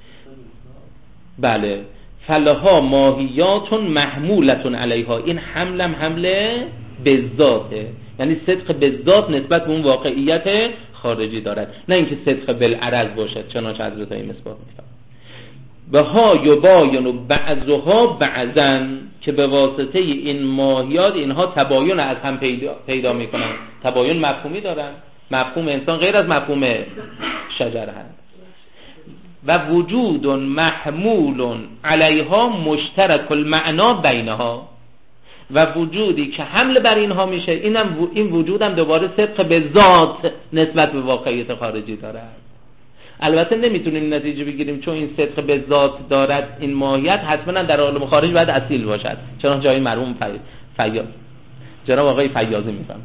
بله، فلها ماهیات محمولتون علیها، این حملم حمله به ذاته، یعنی صدق به ذات نسبت به اون واقعیت خارجی دارد، نه اینکه صدق بالعرض باشد، چنانچه حضرت آقای مصباح میفرمایند. و ها یباین بعضها بعضا، که به واسطه این ماهیات اینها تباین از هم پیدا میکنن. تباین مفهومی دارن، مفهوم انسان غیر از مفهوم شجر هست. و وجود محمول علیها مشترک المعنا بینها، و وجودی که حمل بر اینها میشه، این وجود هم دوباره صدق به ذات نسبت به واقعیت خارجی دارد. البته نمیتونیم نتیجه بگیریم چون این صدق به ذات دارد این ماهیت حتما در عالم خارج باید اصیل باشد، چون جای مرحوم جناب آقای فیاضی میفهم.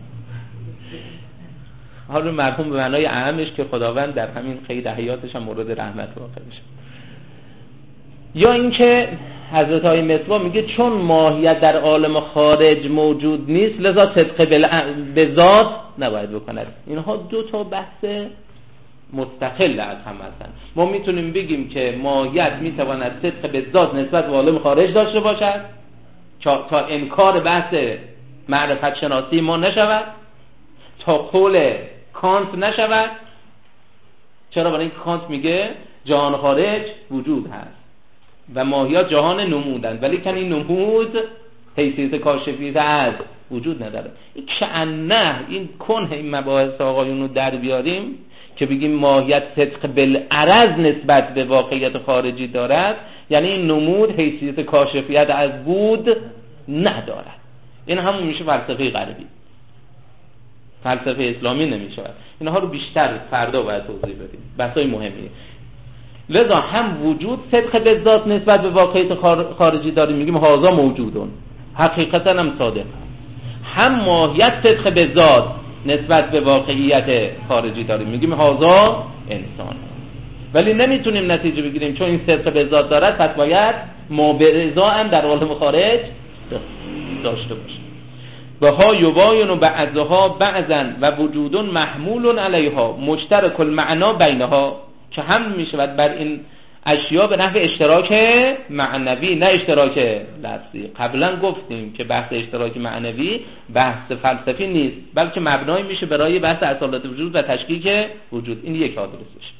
حالا مرحوم به معنای اهمش که خداوند در همین قید حیاتش هم مورد رحمت واقع بشه. یا اینکه حضرت های مصباح میگه چون ماهیت در عالم خارج موجود نیست لذا صدق به ذات نباید بکند. اینها دو تا بحث مستقل از هم هستند. ما میتونیم بگیم که ماهیت میتواند صدق به ذات نسبت به عالم خارج داشته باشد تا انکار بحث معرفت شناسی ما نشود، تا قول کانت نشود. چرا؟ برای اینکه کانت میگه جهان خارج وجود هست و ماهیات جهان نمودند، ولی که این نمود حیثیت کاشفیت از وجود نداره. این کأنه این کنه این مباحث آقایون رو در بیاریم که بگیم ماهیت صدق بالعرض نسبت به واقعیت خارجی دارد، یعنی این نمود حیثیت کاشفیت از بود ندارد. این همون میشه فلسفه غربی، فلسفه اسلامی نمیشه. اینها رو بیشتر فردا باید توضیح بدیم، بحثای مهمیه. لذا هم وجود صدق به ذات نسبت به واقعیت خارجی داریم، میگیم هذا موجودون حقیقتا هم صادق. هم ماهیت صدق به ذات نسبت به واقعیت خارجی داریم، میگیم هذا انسان. ولی نمیتونیم نتیجه بگیریم چون این صدق به ذات دارد پس باید ما به رضا هم در عالم خارج داشته باشه. بها یباین و بعضها بعضا و وجودون محمول علیها مشترک المعنا بینها، که هم میشود بر این اشیا به نحو اشتراک معنوی نه اشتراک لفظی. قبلا گفتیم که بحث اشتراک معنوی بحث فلسفی نیست، بلکه مبنای میشه برای بحث اصالت وجود و تشکیک وجود. این یک آدرسش.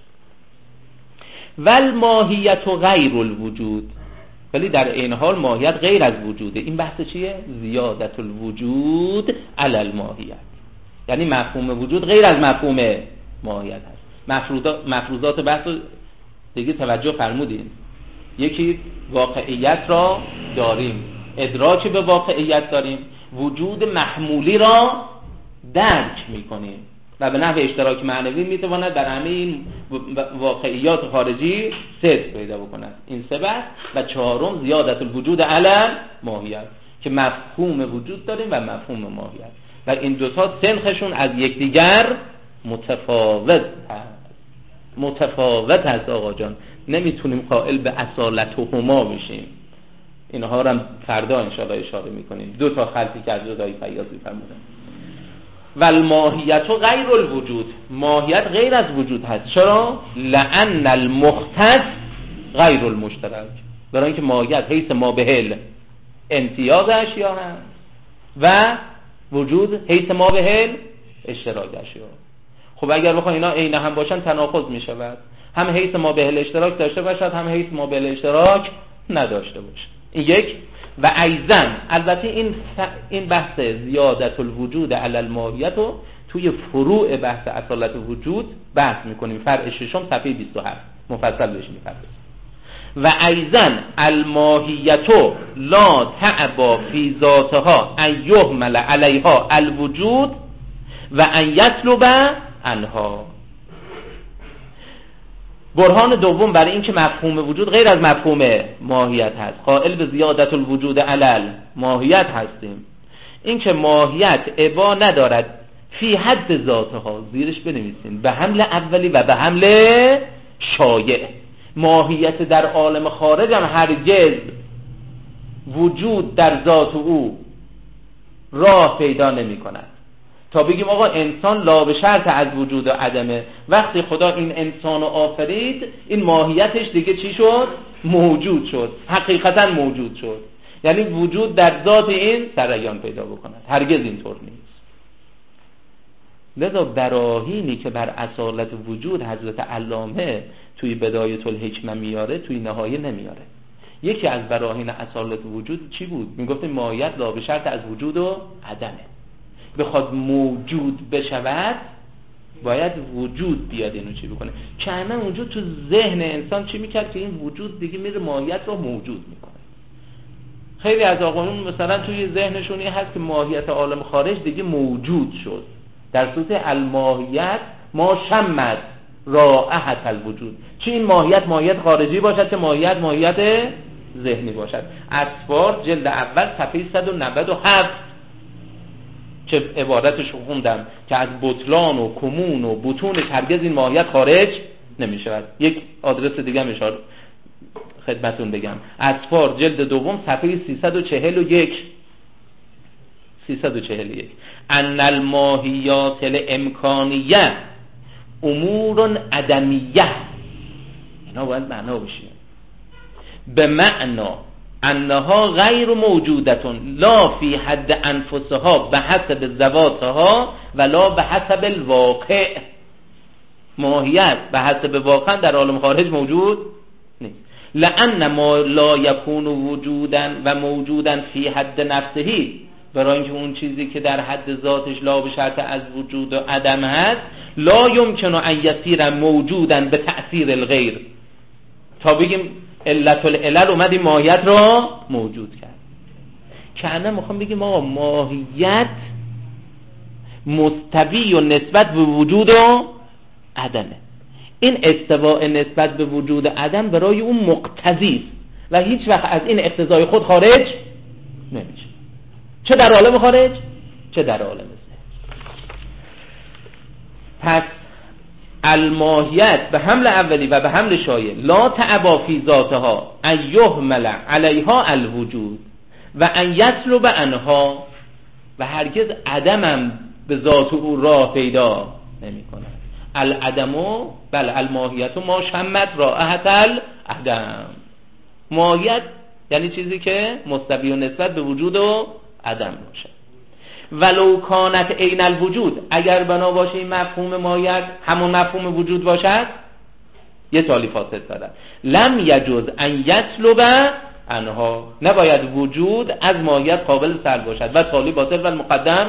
والماهیت غیر الوجود، ولی در این حال ماهیت غیر از وجوده. این بحث چیه؟ زیادت الوجود علی الماهیت، یعنی مفهوم وجود غیر از مفهوم ماهیت هست. مفروضات بحث رو دیگه توجه فرمودین. یکی واقعیت را داریم، ادراک به واقعیت داریم، وجود محمولی را درک میکنیم و به نحو اشتراک معنوی میتواند در همه این واقعیات خارجی صدق پیدا بکند. این سه بحث. و چهارم زیادت الوجود علی ماهیت، که مفهوم وجود داریم و مفهوم ماهیت و این دوتا سنخشون از یکدیگر متفاوت هست آقا جان. نمیتونیم قائل به اصالتهما بشیم. اینها رو هم فردا انشاءالله اشاره میکنیم. دو تا خلطی که از جدایی فیاضی فرمودن. والماهیت غیر الوجود، ماهیت غیر از وجود هست. چرا؟ لأن المختص غیر المشترک، برای اینکه ماهیت حیث ما بهل امتیاز اشیا هست و وجود حیث ما بهل اشتراک اشیا. خب اگر بخوام اینا عین هم باشن تناقض می شود، هم حیث ما بهل اشتراک داشته باشد هم حیث ما بهل اشتراک نداشته باشه. این یک. و ایضا البته این بحث زیادت الوجود علی الماهیت رو توی فروع بحث اصالت وجود بحث میکنیم. فرع ششم صفحه 27 مفصل بهش میپردازیم. و ایضا الماهیت لا تعبا فی ذاتها ان یحمل علیها الوجود و ان یطلب عنها. برهان دوم برای این که مفهوم وجود غیر از مفهوم ماهیت هست، قائل به زیادت الوجود علل ماهیت هستیم، این که ماهیت ابا ندارد فی حد ذاتها، زیرش بنویسین به حمل اولی و به حمل شایع. ماهیت در عالم خارج هم هرگز وجود در ذات او راه پیدا نمی کند تا بگیم آقا انسان لا به شرط از وجود و عدمه. وقتی خدا این انسان رو آفرید این ماهیتش دیگه چی شد؟ موجود شد، حقیقتا موجود شد، یعنی وجود در ذات این سریان پیدا بکند. هرگز اینطور نیست. لذا براهینی که بر اصالت وجود حضرت علامه توی بدایت الحکمه میاره توی نهایه نمیاره. یکی از براهین اصالت وجود چی بود؟ میگفت ماهیت لا به شرط از وجود و عدمه. بخواد موجود بشود باید وجود بیاد اینو چی بکنه. کنه وجود تو ذهن انسان چی میکرد که این وجود دیگه میره ماهیت رو موجود میکنه. خیلی از آقایون مثلا توی ذهنشون این هست که ماهیت عالم خارج دیگه موجود شد، در صورت الماهیت ما شمت رائحت الوجود. چه این ماهیت خارجی باشد که ماهیت ذهنی باشد. اطفال جلد اول صفحه 197 چه عبارتش خوندم که از بطلان و کمون و بطونش هرگز این ماهیت خارج نمی شود. یک آدرس دیگه هم اشاره خدمتون بگم. اطفار جلد دوم صفحه 341 ان الماهیات الامکانیه امور عدمیه، اینا باید معنا بشه، به معنا انها غیر موجودتون لا فی حد انفسها به حسب ذواتها ولا به حسب الواقع. ماهیت به حسب واقع در عالم خارج موجود نیست. لأن ما لا یکون وجودا و موجودا فی حد نفسهی، برای اینکه اون چیزی که در حد ذاتش لا به شرط از وجود و عدم هست لا یمکن ان یصیر موجودا به تأثیر الغیر. تا بگیم علت العلل اومدیم ماهیت را موجود کرد. که میخوام بگیم آقا ماهیت مستوی و نسبت به وجود و عدمه. این استواء نسبت به وجود عدم برای اون مقتضی است و هیچ وقت از این اقتضای خود خارج نمیشه، چه در عالم خارج چه در عالم ذهن. پس الماهیت به حمل اولی و به حمل شایع لا تعبا فی ذاتها ان یحمل علیها الوجود و ان یسلب عنها، و هرگز عدمم به ذات او راه پیدا نمی کند. العدمو بل الماهیت ما شمت رائحت العدم. ماهیت یعنی چیزی که مستوی و نسبت به وجود و عدم باشه. ولو کانت عین الوجود، اگر بنا باشه این مفهوم ماهیت همون مفهوم وجود باشد، یه تالی فاسد دارد. لم یجوز ان یسلب عنها، نباید وجود از ماهیت قابل سلب باشد و تالی باطل و المقدم.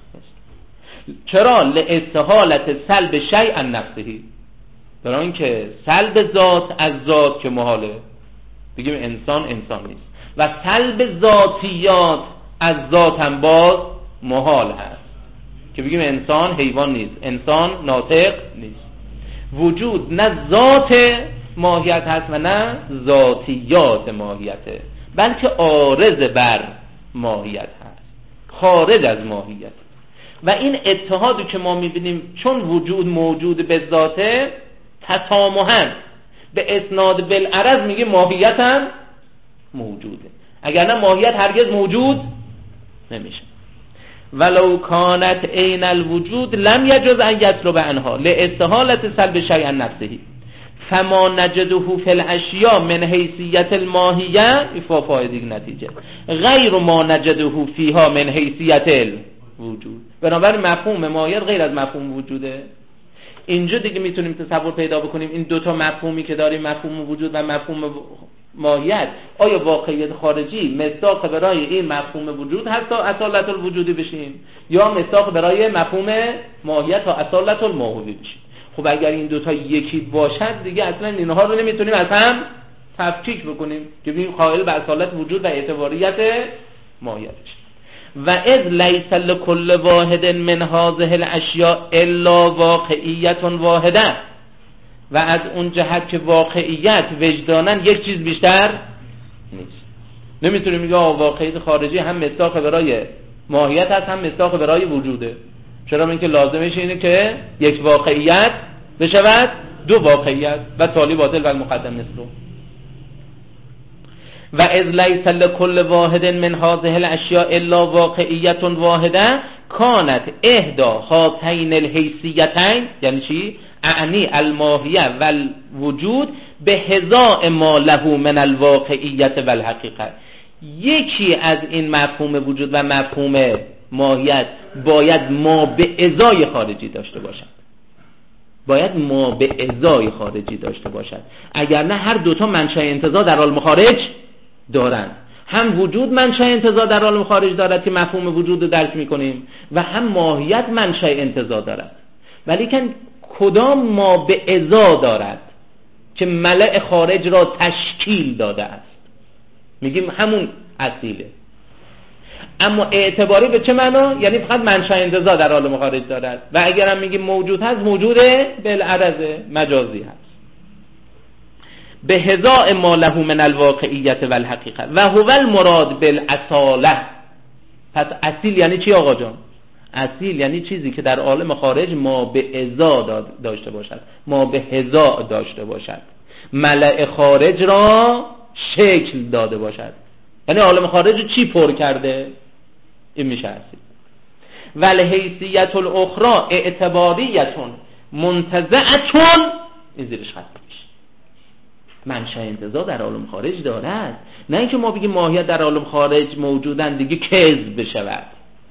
چرا؟ لاستحالت سلب شیء عن نفسه، برای اینکه سلب ذات از ذات که محاله، بگیم انسان نیست، و سلب ذاتیات از ذات هم باز محال هست، که بگیم انسان حیوان نیست، انسان ناطق نیست. وجود نه ذات ماهیت هست و نه ذاتیات ماهیته، بلکه عارض بر ماهیت هست، خارج از ماهیت. و این اتحادی که ما میبینیم چون وجود موجود به ذاته، تسامحاً به اسناد بالعرض میگه ماهیت هم موجوده، اگر نه ماهیت هرگز موجود نمیشه. ولو کانت عین الوجود لم یجوز ان یسلب عنها لاستحالت سلب شیء عن نفسه فما نجده فی الاشیاء من حیثیت الماهیه فایده نتیجه غیر ما نجده فیها من حیثیت الوجود. بنابراین مفهوم ماهیت غیر از مفهوم وجوده. اینجا دیگه میتونیم تصور پیدا بکنیم این دوتا مفهومی که داریم، مفهوم وجود و مفهوم ماهیت، آیا واقعیت خارجی مصداق برای این مفهوم وجود هست تا اصالت الوجودی بشیم، یا مصداق برای مفهوم ماهیت تا اصالت الماهوی بشیم؟ خب اگر این دوتا یکی باشد دیگه اصلا اینها رو نمیتونیم از هم تفکیک بکنیم که ببینیم قائل به اصالت وجود و اعتباریت ماهیتش. و اذ لیس لکل واحد من هذه الاشیاء الا واقعیت واحده، و از اون جهت که واقعیت وجداناً یک چیز بیشتر نیست. نمیتونیم میگه واقعیت خارجی هم مصداق برای ماهیت هست هم مصداق برای وجوده. چرا؟ اینکه لازمش اینه که یک واقعیت بشود دو واقعیت و تالی باطل و المقدم نسلو. و اذ لیس لکل واحد من هذه الاشیاء الا واقعیت واحده کانت احدى هاتین الحیثیتین، یعنی چی؟ اعنی الماهیه و الوجود به هزاء ما له من الواقعیت و الحقیقت. یکی از این مفهوم وجود و مفهوم ماهیت باید ما به ازای خارجی داشته باشد، باید ما به ازای خارجی داشته باشد، اگر نه هر دوتا منشأ انتزاع در عالم خارج دارند. هم وجود منشأ انتزاع در عالم خارج دارد که مفهوم وجود رو درک میکنیم و هم ماهیت منشأ انتزاع دارد، ولیکن کدام ما به ازا دارد که ملأ خارج را تشکیل داده است، میگیم همون اصیله. اما اعتباری به چه معنا؟ یعنی فقط منشأ انتزاع در عالم خارج دارد، و اگر هم میگیم موجود هست، موجوده بالعرض مجازی هست به هزاء ما له من الواقعیت و الحقیقت و هو المراد بالاصاله. پس اصیل یعنی چی آقا جان؟ اصیل یعنی چیزی که در عالم خارج ما به ازا داشته باشد، ما به هزاء داشته باشد، ملأ خارج را شکل داده باشد. یعنی عالم خارج چی پر کرده؟ این میشه هستید. ولی حیثیت الاخرى اعتباریتون منتزعتون، این زیرش خط میشه. منشأ انتزاع در عالم خارج دارد، نه اینکه ما بگیم ماهیت در عالم خارج موجودن دیگه کذب بشود،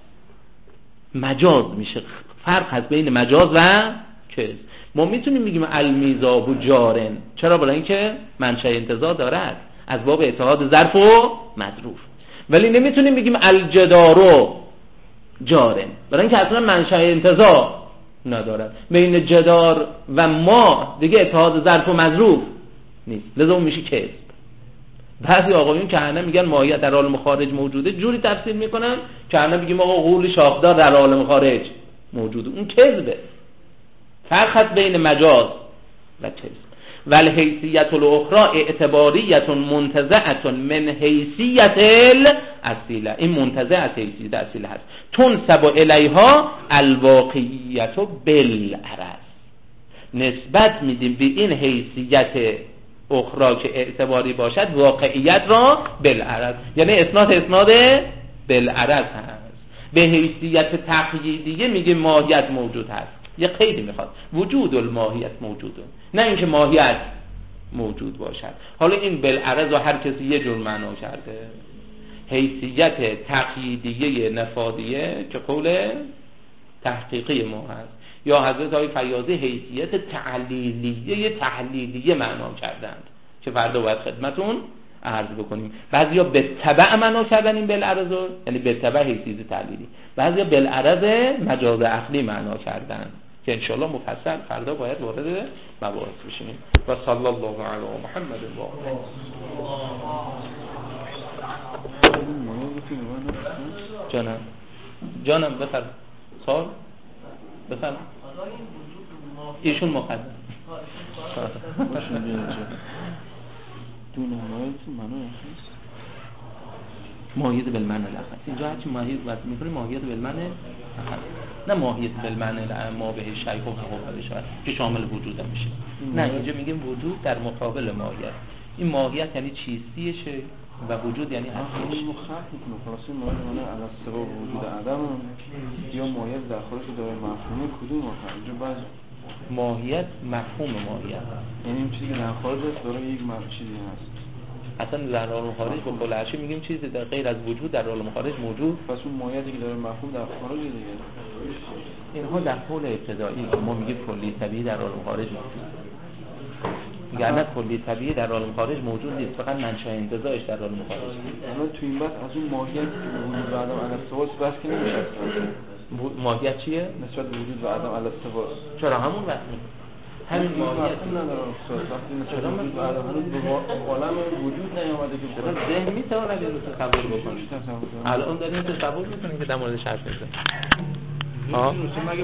مجاز میشه. فرق هست بین مجاز و کذب. ما میتونیم بگیم المیزاب جارن، چرا؟ برای اینکه منشأ انتزاع دارد از باب اتحاد ظرف و مظروف. ولی نمیتونیم بگیم الجدارو جارن، برای اینکه اصلا منشأ انتزاع ندارد. بین جدار و ما دیگه اتحاد ظرف و مظروف نیست، لذا اون میشه کذب. بعضی آقایون که انا میگن ماهیت در عالم خارج موجوده، جوری تفسیر میکنن که انا میگیم آقا غول شاخدار در عالم خارج موجوده، اون کذبه. فرق هست بین مجاز و کذب. ولی حیثیت الاخرى اعتباریت منتزعت من حیثیت الاصیله، این منتزع از حیثیت اصیله هست. تنسب الیها الواقعیت بالعرض، نسبت میدیم به این حیثیت اخرى که اعتباری باشد واقعیت را بالعرض، یعنی اسناد بالعرض هست. به حیثیت تقییدیه میگیم ماهیت موجود هست، یه قیدی میخواد، وجود الماهیت موجوده، نه اینکه ماهیت موجود باشد. حالا این بالعرض و هر کسی یه جور معنا کرده. حیثیت تقییدیه نفادیه که قول تحقیقی ما هست، یا حضرت آقای فیاضی حیثیت تحلیلیه معنا کردند که فردا باید خدمتون عرض بکنیم. بعضیا به تبع معنا کردن این بالعرض، یعنی به تبع حیثیت تحلیلی، بعضیا بالعرض مجاز عقلی معنا کردن که انشاءالله مفصل فردا باید وارد مباحث بشیم. و صلی الله علی محمد و آله. جانم بفرم سوال بفرم. ایشون مقدم ماهیت بالمعنی الاخص، اینجا هرچی ماهیت واسه میکنه ماهیت بالمعنی الاخص، نه ماهیت بالمعنی ما به شیء و مقابل شود که شامل وجود میشه. نه، اینجا میگیم وجود در مقابل ماهیت. این ماهیت یعنی چیستیشه و وجود یعنی هستیش. خلاصه ماهیت علی السبب وجود عدم یا ماهیت در خارج داره مفهوم کدوم اینجا بعض ماهیت مفهوم ماهیت، یعنی این چیزی که در خارج است داره یک چیزی هست. اصلا در عالم خارج به قول عرشی میگیم چیزی در غیر از وجود در عالم خارج موجود. پس اون ماهیتی که داره مفهوم در خارج دیگه. اینها در قول ابتدایی که ما میگیم کلی طبیعی در عالم خارج موجود، یعنی کلی طبیعی در عالم خارج موجود نیست، فقط منشأ انتزاعش در عالم خارج. الان تو این بحث از اون ماهیتی که وجود و عدم علی السواس بحث که نمیشه. ماهیت چیه؟ نسبت به وجود و عدم علی السواس. چرا همون بحث همین ماهیت نداره وقتی نسبت به وجود و عدم هنوز به عالم وجود نیامده که چرا ذهن میتواند این رو تصور بکنه. الان داریم تصور میکنیم که در مورد شرط میزنیم.